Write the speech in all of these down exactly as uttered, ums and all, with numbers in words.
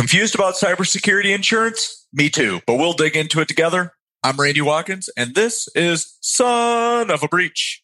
Confused about cybersecurity insurance? Me too, but we'll dig into it together. I'm Randy Watkins, and this is Son of a Breach.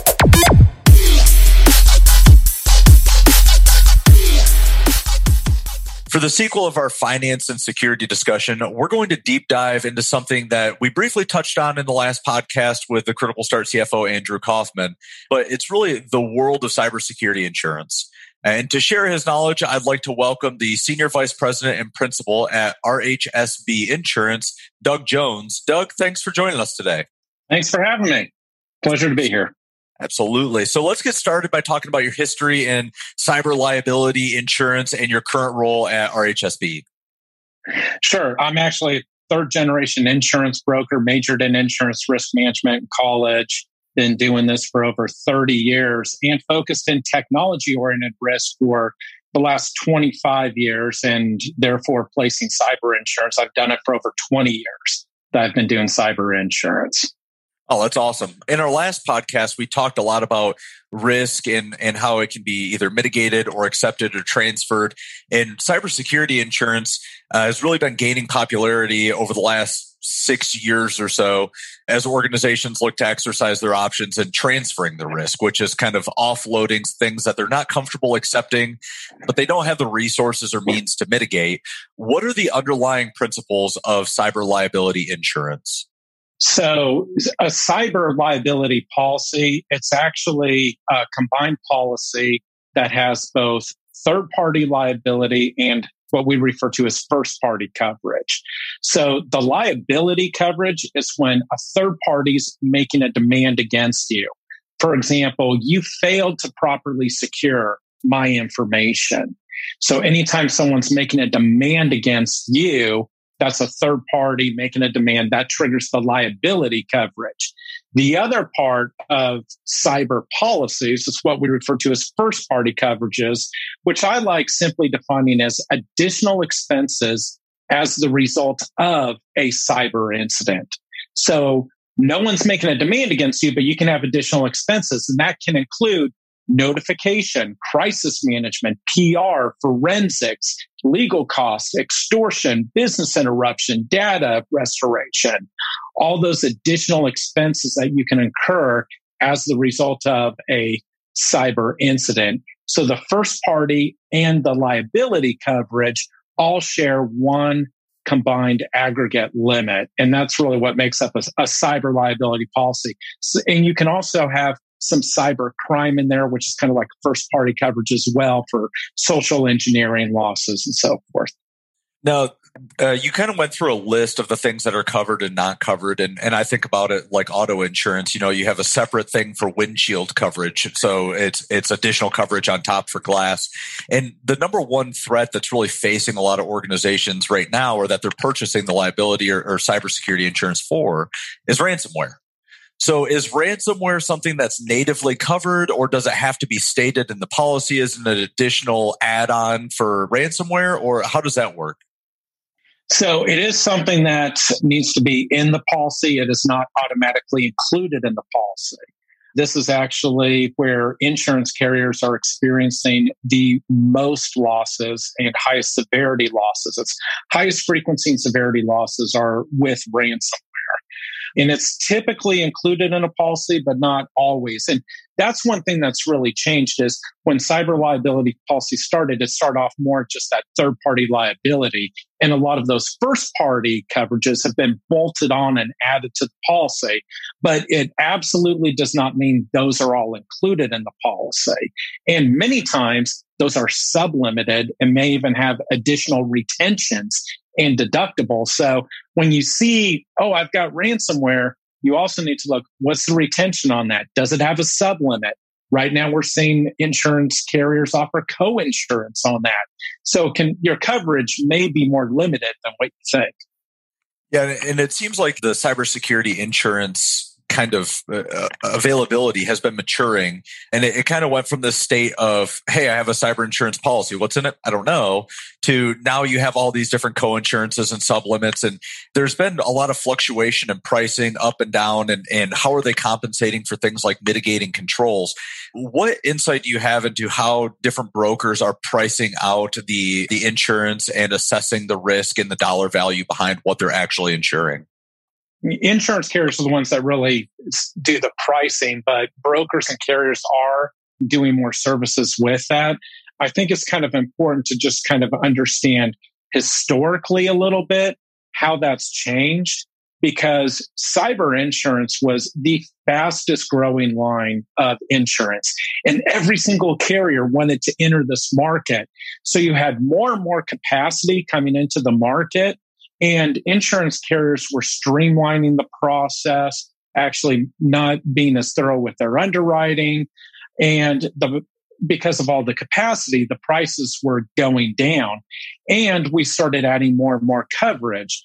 For the sequel of our finance and security discussion, we're going to deep dive into something that we briefly touched on in the last podcast with the Critical Start C F O, Andrew Kaufman, but it's really the world of cybersecurity insurance. And to share his knowledge, I'd like to welcome the Senior Vice President and Principal at R H S B Insurance, Doug Jones. Doug, thanks for joining us today. Thanks for having me. Pleasure to be here. Absolutely. So let's get started by talking about your history in cyber liability insurance and your current role at R H S B. Sure. I'm actually a third generation insurance broker, majored in insurance risk management in college. Been doing this for over thirty years and focused in technology-oriented risk for the last twenty-five years and therefore placing cyber insurance. I've done it for over twenty years that I've been doing cyber insurance. Oh, that's awesome. In our last podcast, we talked a lot about risk and, and how it can be either mitigated or accepted or transferred. And cybersecurity insurance uh, has really been gaining popularity over the last six years or so as organizations look to exercise their options and transferring the risk, which is kind of offloading things that they're not comfortable accepting, but they don't have the resources or means to mitigate. What are the underlying principles of cyber liability insurance? So a cyber liability policy, it's actually a combined policy that has both third-party liability and what we refer to as first-party coverage. So the liability coverage is when a third party's making a demand against you. For example, you failed to properly secure my information. So anytime someone's making a demand against you, that's a third party making a demand. That triggers the liability coverage. The other part of cyber policies is what we refer to as first party coverages, which I like simply defining as additional expenses as the result of a cyber incident. So no one's making a demand against you, but you can have additional expenses, and that can include notification, crisis management, P R, forensics, legal costs, extortion, business interruption, data restoration, all those additional expenses that you can incur as the result of a cyber incident. So the first party and the liability coverage all share one combined aggregate limit. And that's really what makes up a, a cyber liability policy. So, and you can also have some cyber crime in there, which is kind of like first party coverage as well for social engineering losses and so forth. Now, uh, you kind of went through a list of the things that are covered and not covered. And, and I think about it like auto insurance. You know, you have a separate thing for windshield coverage. So it's it's additional coverage on top for glass. And the number one threat that's really facing a lot of organizations right now, or that they're purchasing the liability or, or cybersecurity insurance for, is ransomware. So is ransomware something that's natively covered, or does it have to be stated in the policy as an additional add-on for ransomware, or how does that work? So it is something that needs to be in the policy. It is not automatically included in the policy. This is actually where insurance carriers are experiencing the most losses and highest severity losses. Its highest frequency and severity losses are with ransomware. And it's typically included in a policy, but not always. And that's one thing that's really changed is when cyber liability policy started, it started off more just that third party liability. And a lot of those first party coverages have been bolted on and added to the policy. But it absolutely does not mean those are all included in the policy. And many times those are sublimited and may even have additional retentions and deductibles. So when you see, oh, I've got ransomware, you also need to look, what's the retention on that? Does it have a sublimit? Right now, we're seeing insurance carriers offer co-insurance on that. So can, your coverage may be more limited than what you think. Yeah, and it seems like the cybersecurity insurance kind of uh, availability has been maturing. And it, it kind of went from this state of, hey, I have a cyber insurance policy. What's in it? I don't know. To now you have all these different co-insurances and sublimits. And there's been a lot of fluctuation in pricing up and down. And, and how are they compensating for things like mitigating controls? What insight do you have into how different brokers are pricing out the, the insurance and assessing the risk and the dollar value behind what they're actually insuring? Insurance carriers are the ones that really do the pricing, but brokers and carriers are doing more services with that. I think it's kind of important to just kind of understand historically a little bit how that's changed, because cyber insurance was the fastest growing line of insurance, and every single carrier wanted to enter this market. So you had more and more capacity coming into the market, and insurance carriers were streamlining the process, actually not being as thorough with their underwriting. And the, because of all the capacity, the prices were going down. And we started adding more and more coverage.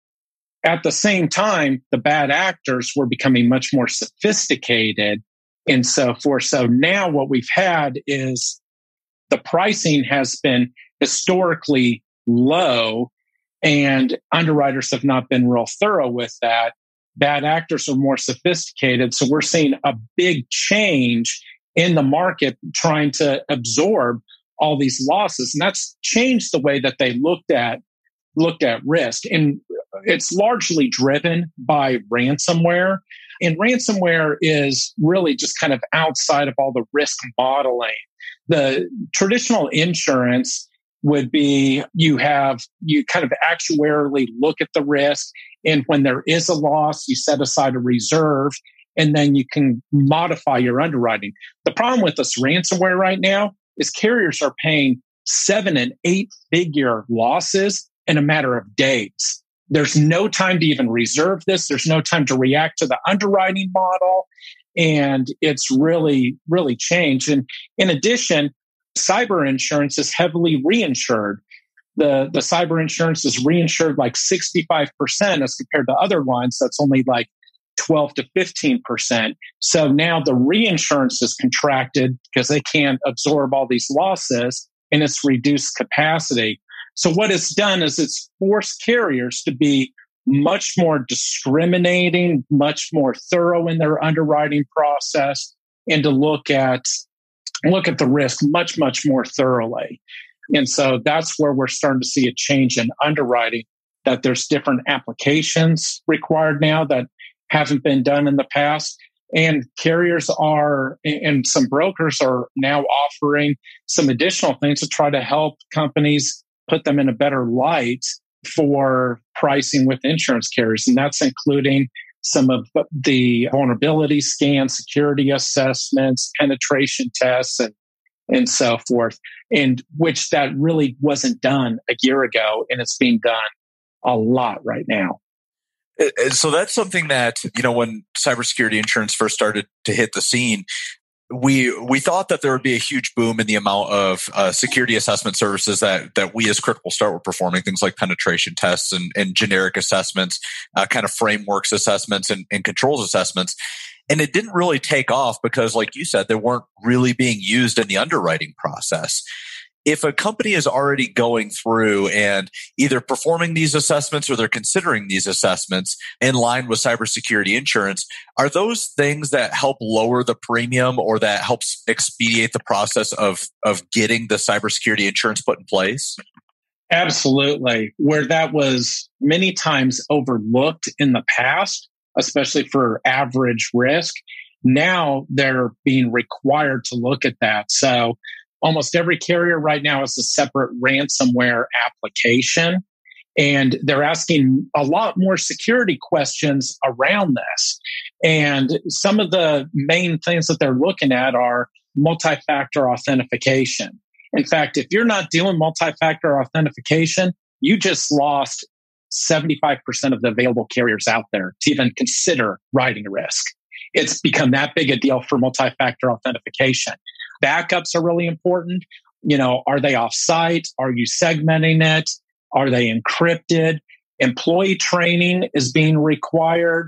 At the same time, the bad actors were becoming much more sophisticated and so forth. So now what we've had is the pricing has been historically low, and underwriters have not been real thorough with that. Bad actors are more sophisticated. So we're seeing a big change in the market trying to absorb all these losses. And that's changed the way that they looked at looked at risk. And it's largely driven by ransomware. And ransomware is really just kind of outside of all the risk modeling. The traditional insurance would be you have, you kind of actuarially look at the risk. And when there is a loss, you set aside a reserve, and then you can modify your underwriting. The problem with this ransomware right now is carriers are paying seven and eight figure losses in a matter of days. There's no time to even reserve this. There's no time to react to the underwriting model. And it's really, really changed. And in addition, cyber insurance is heavily reinsured. The, the cyber insurance is reinsured like sixty-five percent as compared to other lines. That's only like twelve to fifteen percent. So now the reinsurance is contracted because they can't absorb all these losses, and it's reduced capacity. So what it's done is it's forced carriers to be much more discriminating, much more thorough in their underwriting process, and to look at look at the risk much, much more thoroughly. And so that's where we're starting to see a change in underwriting, that there's different applications required now that haven't been done in the past. And carriers are, and some brokers are now offering some additional things to try to help companies put them in a better light for pricing with insurance carriers. And that's including some of the vulnerability scans, security assessments, penetration tests, and, and so forth, and which that really wasn't done a year ago, and it's being done a lot right now. So that's something that, you know, when cybersecurity insurance first started to hit the scene, we we thought that there would be a huge boom in the amount of uh, security assessment services that that we as Critical Start were performing, things like penetration tests and, and generic assessments, uh, kind of frameworks assessments and, and controls assessments. And it didn't really take off because, like you said, they weren't really being used in the underwriting process. If a company is already going through and either performing these assessments or they're considering these assessments in line with cybersecurity insurance, are those things that help lower the premium or that helps expedite the process of, of getting the cybersecurity insurance put in place? Absolutely. Where that was many times overlooked in the past, especially for average risk, now they're being required to look at that. So almost every carrier right now has a separate ransomware application, and they're asking a lot more security questions around this. And some of the main things that they're looking at are multi-factor authentication. In fact, if you're not doing multi-factor authentication, you just lost seventy-five percent of the available carriers out there to even consider writing a risk. It's become that big a deal for multi-factor authentication. Backups are really important. You know, are they off-site? Are you segmenting it? Are they encrypted? Employee training is being required.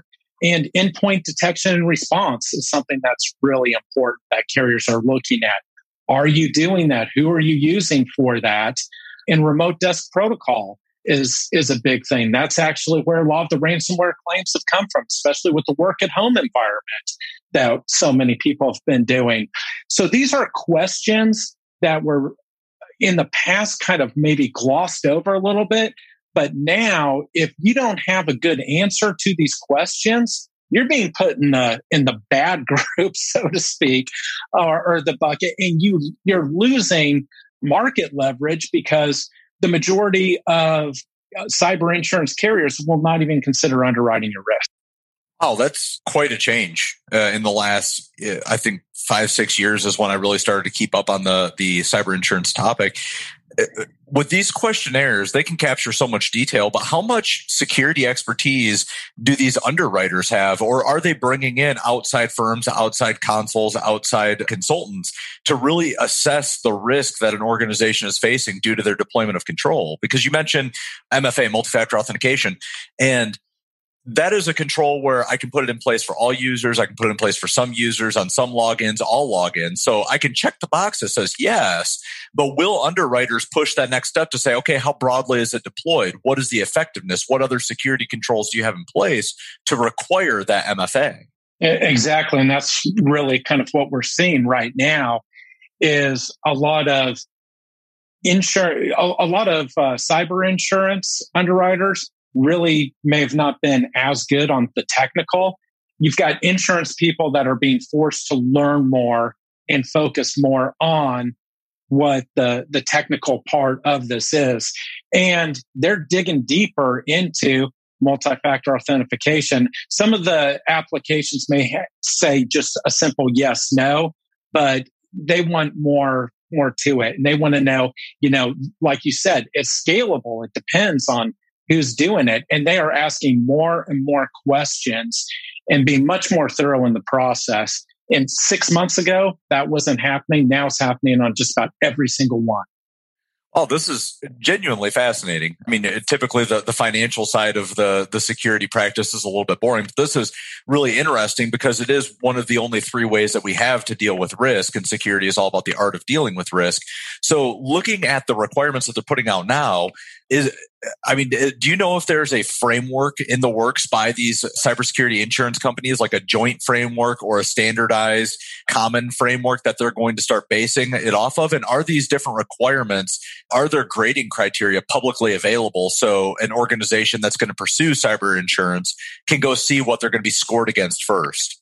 And endpoint detection and response is something that's really important that carriers are looking at. Are you doing that? Who are you using for that? And remote desk protocol is, is a big thing. That's actually where a lot of the ransomware claims have come from, especially with the work at home environment that so many people have been doing. So these are questions that were in the past kind of maybe glossed over a little bit. But now, if you don't have a good answer to these questions, you're being put in the in the bad group, so to speak, or, or the bucket, and you you're losing market leverage because the majority of cyber insurance carriers will not even consider underwriting your risk. Oh, that's quite a change uh, in the last, uh, I think, five, six years is when I really started to keep up on the the cyber insurance topic. Uh, with these questionnaires, they can capture so much detail, but how much security expertise do these underwriters have? Or are they bringing in outside firms, outside consoles, outside consultants to really assess the risk that an organization is facing due to their deployment of control? Because you mentioned M F A, multi-factor authentication, and that is a control where I can put it in place for all users. I can put it in place for some users on some logins, all logins. So I can check the box that says yes, but will underwriters push that next step to say, okay, how broadly is it deployed? What is the effectiveness? What other security controls do you have in place to require that M F A? Exactly. And that's really kind of what we're seeing right now is a lot of insur- a, a lot of uh, cyber insurance underwriters really may have not been as good on the technical. You've got insurance people that are being forced to learn more and focus more on what the, the technical part of this is. And they're digging deeper into multi-factor authentication. Some of the applications may ha- say just a simple yes, no, but they want more, more to it. And they want to know, you know, like you said, it's scalable. It depends on who's doing it. And they are asking more and more questions and being much more thorough in the process. And six months ago, that wasn't happening. Now it's happening on just about every single one. Oh, this is genuinely fascinating. I mean, it, typically the, the financial side of the, the security practice is a little bit boring, but this is really interesting because it is one of the only three ways that we have to deal with risk, and security is all about the art of dealing with risk. So looking at the requirements that they're putting out now, is I mean, do you know if there's a framework in the works by these cybersecurity insurance companies, like a joint framework or a standardized common framework that they're going to start basing it off of? And are these different requirements, are there grading criteria publicly available so an organization that's going to pursue cyber insurance can go see what they're going to be scored against first?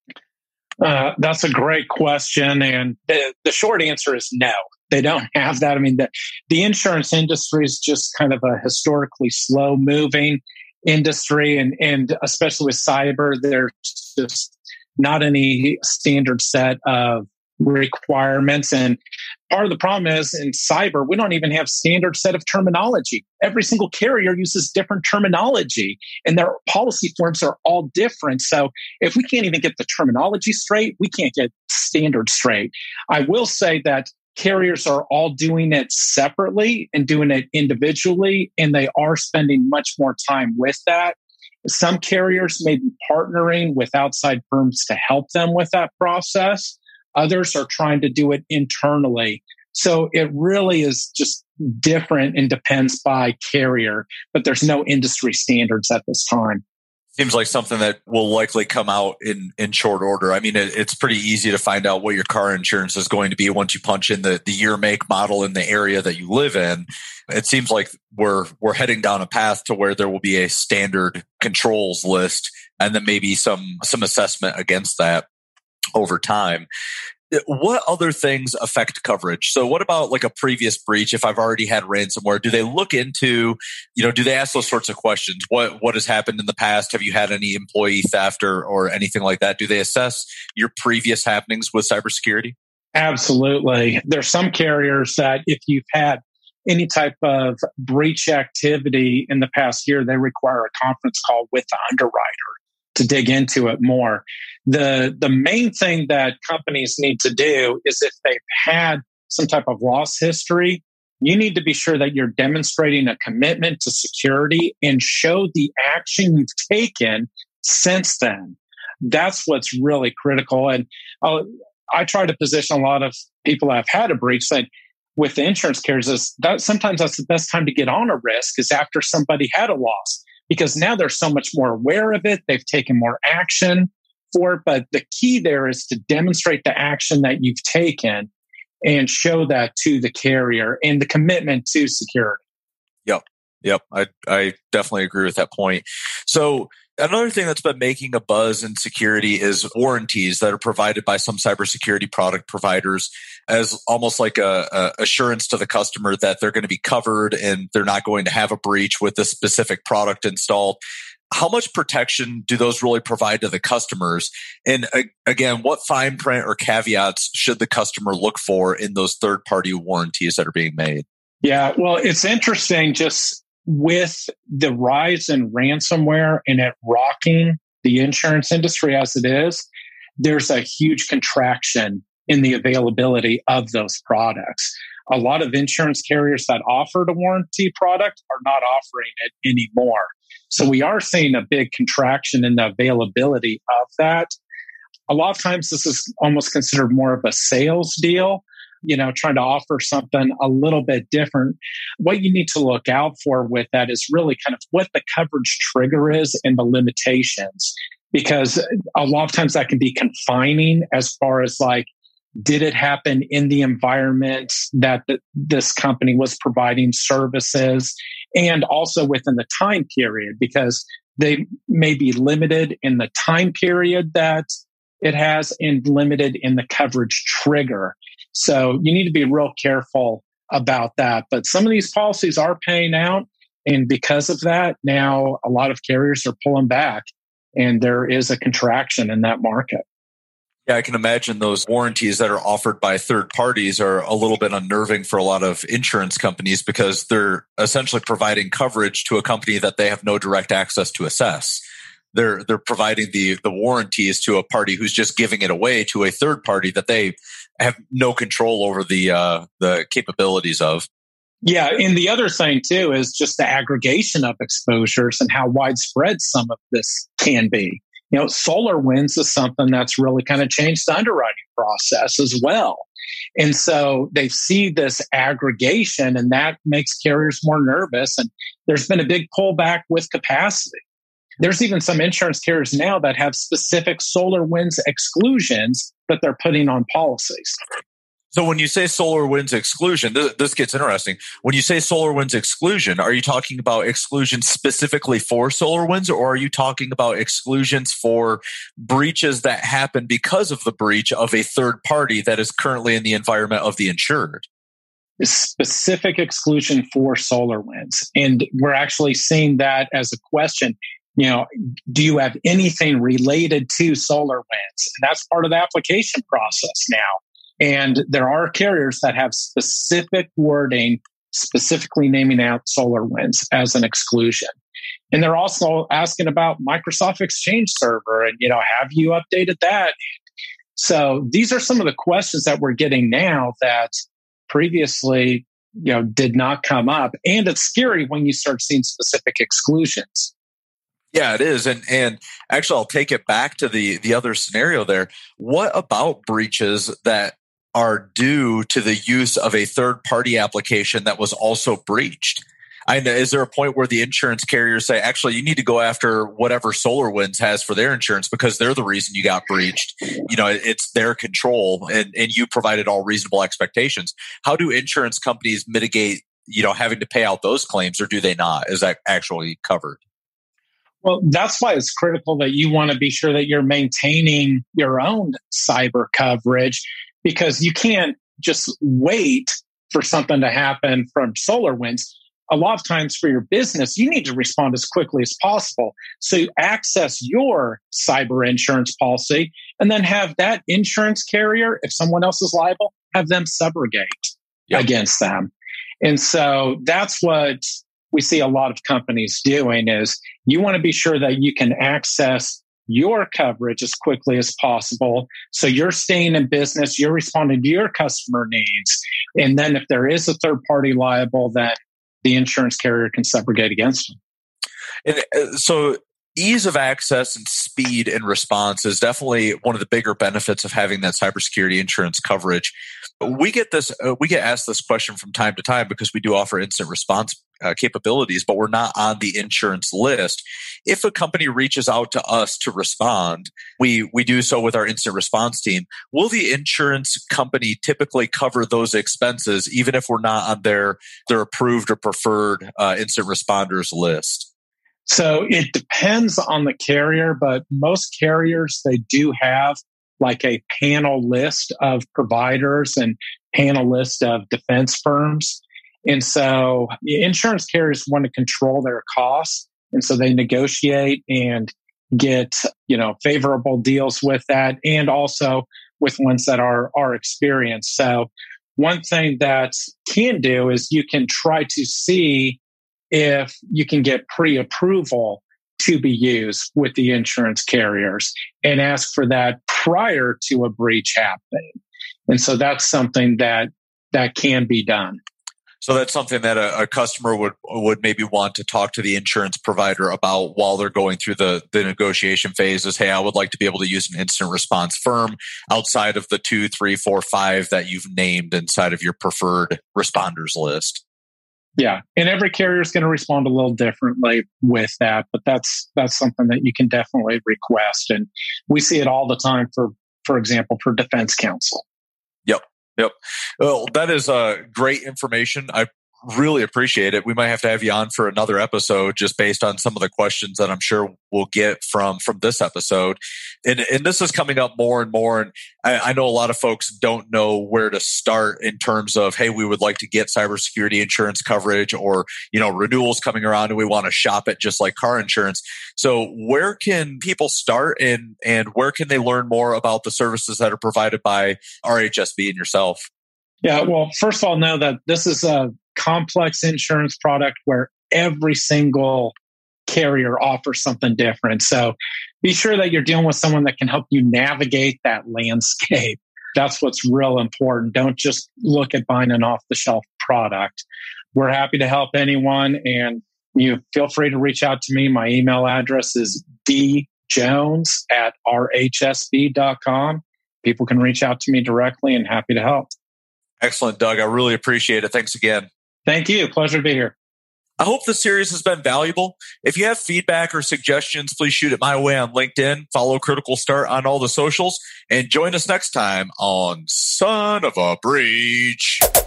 Uh, that's a great question. And the, the short answer is no. They don't have that. I mean, the, the insurance industry is just kind of a historically slow moving industry. And, and especially with cyber, there's just not any standard set of requirements. And part of the problem is in cyber, we don't even have standard set of terminology. Every single carrier uses different terminology and their policy forms are all different. So if we can't even get the terminology straight, we can't get standard straight. I will say that carriers are all doing it separately and doing it individually, and they are spending much more time with that. Some carriers may be partnering with outside firms to help them with that process. Others are trying to do it internally. So it really is just different and depends by carrier, but there's no industry standards at this time. Seems like something that will likely come out in, in short order. I mean, it, it's pretty easy to find out what your car insurance is going to be once you punch in the, the year, make, model in the area that you live in. It seems like we're we're heading down a path to where there will be a standard controls list and then maybe some some assessment against that over time. What other things affect coverage? So what about like a previous breach? If I've already had ransomware, do they look into, you know, do they ask those sorts of questions? What what has happened in the past? Have you had any employee theft or, or anything like that? Do they assess your previous happenings with cybersecurity? Absolutely. There's some carriers that if you've had any type of breach activity in the past year, they require a conference call with the underwriter to dig into it more. The, the main thing that companies need to do is if they've had some type of loss history, you need to be sure that you're demonstrating a commitment to security and show the action you've taken since then. That's what's really critical. And uh, I try to position a lot of people that have had a breach saying, with the insurance carriers, is that sometimes that's the best time to get on a risk is after somebody had a loss, because now they're so much more aware of it. They've taken more action for it. But the key there is to demonstrate the action that you've taken and show that to the carrier and the commitment to security. Yep. Yep. I, I definitely agree with that point. So another thing that's been making a buzz in security is warranties that are provided by some cybersecurity product providers as almost like a, a assurance to the customer that they're going to be covered and they're not going to have a breach with this specific product installed. How much protection do those really provide to the customers? And uh, again, what fine print or caveats should the customer look for in those third-party warranties that are being made? Yeah, well, it's interesting just with the rise in ransomware and it rocking the insurance industry as it is, there's a huge contraction in the availability of those products. A lot of insurance carriers that offered a warranty product are not offering it anymore. So we are seeing a big contraction in the availability of that. A lot of times this is almost considered more of a sales deal, you know, trying to offer something a little bit different. What you need to look out for with that is really kind of what the coverage trigger is and the limitations, because a lot of times that can be confining as far as like, did it happen in the environment that the, this company was providing services, and also within the time period, because they may be limited in the time period that it has and limited in the coverage trigger. So you need to be real careful about that. But some of these policies are paying out. And because of that, now a lot of carriers are pulling back and there is a contraction in that market. Yeah, I can imagine those warranties that are offered by third parties are a little bit unnerving for a lot of insurance companies because they're essentially providing coverage to a company that they have no direct access to assess. They're they're providing the the warranties to a party who's just giving it away to a third party that they have no control over the uh, the capabilities of. Yeah, and the other thing too is just the aggregation of exposures and how widespread some of this can be. You know, SolarWinds is something that's really kind of changed the underwriting process as well. And so they see this aggregation and that makes carriers more nervous. And there's been a big pullback with capacity. There's even some insurance carriers now that have specific SolarWinds exclusions that they're putting on policies. So when you say SolarWinds exclusion, this, this gets interesting. When you say SolarWinds exclusion, are you talking about exclusions specifically for SolarWinds, or are you talking about exclusions for breaches that happen because of the breach of a third party that is currently in the environment of the insured? A specific exclusion for SolarWinds. And we're actually seeing that as a question. You know, do you have anything related to SolarWinds? And that's part of the application process now. And there are carriers that have specific wording, specifically naming out SolarWinds as an exclusion. And they're also asking about Microsoft Exchange Server and, you know, have you updated that? So these are some of the questions that we're getting now that previously, you know, did not come up. And it's scary when you start seeing specific exclusions. Yeah, it is. And and actually, I'll take it back to the, the other scenario there. What about breaches that are due to the use of a third-party application that was also breached? I know, is there a point where the insurance carriers say, actually, you need to go after whatever SolarWinds has for their insurance because they're the reason you got breached? You know, it's their control and, and you provided all reasonable expectations. How do insurance companies mitigate, you know, having to pay out those claims, or do they not? Is that actually covered? Well, that's why it's critical that you want to be sure that you're maintaining your own cyber coverage, because you can't just wait for something to happen from SolarWinds. A lot of times for your business, you need to respond as quickly as possible. So you access your cyber insurance policy and then have that insurance carrier, if someone else is liable, have them subrogate yep. against them. And so that's what we see a lot of companies doing is you want to be sure that you can access your coverage as quickly as possible. So you're staying in business, you're responding to your customer needs. And then if there is a third party liable, then the insurance carrier can subrogate against them. And so ease of access and speed in response is definitely one of the bigger benefits of having that cybersecurity insurance coverage. We get this, uh, we get asked this question from time to time because we do offer instant response uh, capabilities, but we're not on the insurance list. If a company reaches out to us to respond, we we do so with our instant response team. Will the insurance company typically cover those expenses, even if we're not on their their approved or preferred uh, instant responders list? So it depends on the carrier, but most carriers, they do have like a panel list of providers and panel list of defense firms. And so insurance carriers want to control their costs. And so they negotiate and get, you know, favorable deals with that, and also with ones that are, are experienced. So one thing that can do is you can try to see if you can get pre-approval to be used with the insurance carriers and ask for that prior to a breach happening. And so that's something that that can be done. So that's something that a, a customer would would maybe want to talk to the insurance provider about while they're going through the, the negotiation phase is, hey, I would like to be able to use an instant response firm outside of the two, three, four, five that you've named inside of your preferred responders list. Yeah, and every carrier is going to respond a little differently with that, but that's that's something that you can definitely request, and we see it all the time. For for example, for defense counsel. Yep, yep. Well, that is uh, great information. I really appreciate it. We might have to have you on for another episode just based on some of the questions that I'm sure we'll get from from this episode. And, and this is coming up more and more. And I, I know a lot of folks don't know where to start in terms of, hey, we would like to get cybersecurity insurance coverage, or, you know, renewals coming around and we want to shop it just like car insurance. So where can people start, and, and where can they learn more about the services that are provided by R H S B and yourself? Yeah, well, first of all, know that this is a complex insurance product where every single carrier offers something different. So be sure that you're dealing with someone that can help you navigate that landscape. That's what's real important. Don't just look at buying an off-the-shelf product. We're happy to help anyone, and you feel free to reach out to me. My email address is d jones at r h s b dot com. People can reach out to me directly, and happy to help. Excellent, Doug. I really appreciate it. Thanks again. Thank you. Pleasure to be here. I hope this series has been valuable. If you have feedback or suggestions, please shoot it my way on LinkedIn. Follow Critical Start on all the socials, and join us next time on Son of a Breach.